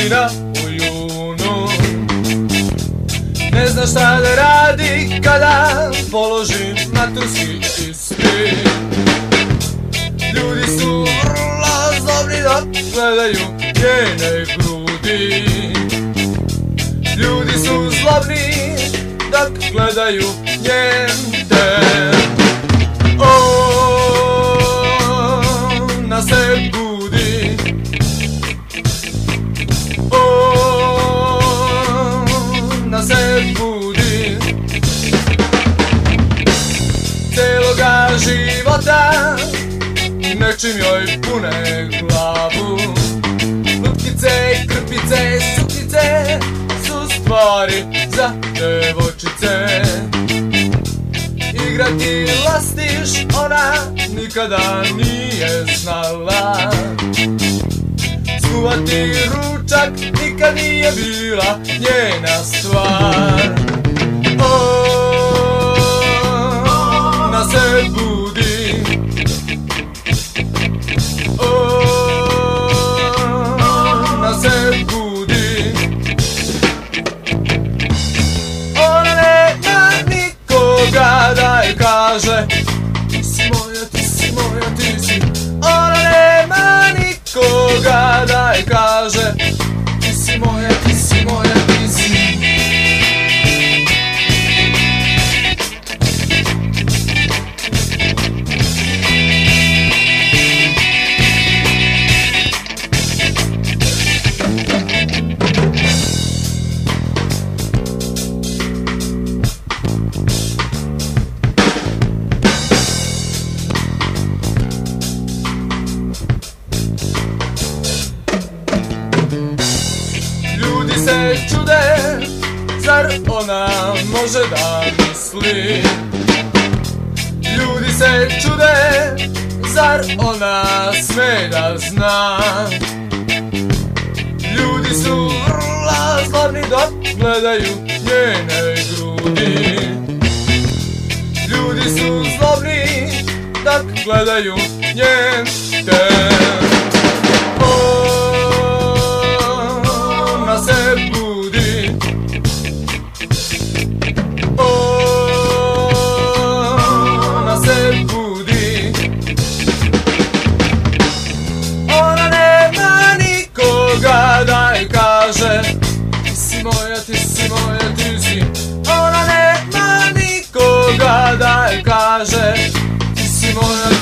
godina u junu. Ne zna šta da radi kada položi maturski ispit. Ljudi su vrlo zlobni dok gledaju njene grudi. Ljudi su zlobni dok gledaju njen ten. Ona se budi, ona se budi. Celoga života nečim joj pune glavu. Lutkice, krpice, suknice su stvari za devojčice. Igrati lastiš ona nikada nije znala. Skuvati ručak nikad nije bila njena stvar. Ona se budi, ona se budi. Ona nema nikoga da je kaže ti si moja, ti si moja, ti si. Ona nema nikoga da je kaže ti si moja, ti si moja, ti si. Ljudi se čude, zar ona može da misli? Ljudi se čude, zar ona sme da zna? Ljudi su vrlo zlobni dok gledaju njene grudi. Ljudi su zlobni dok gledaju njen ten. Ona se budi, ona se budi. Ona nema nikoga da je kaže ti si moja, ti si moja, ti si. Ona nema nikoga da je kaže ti si moja,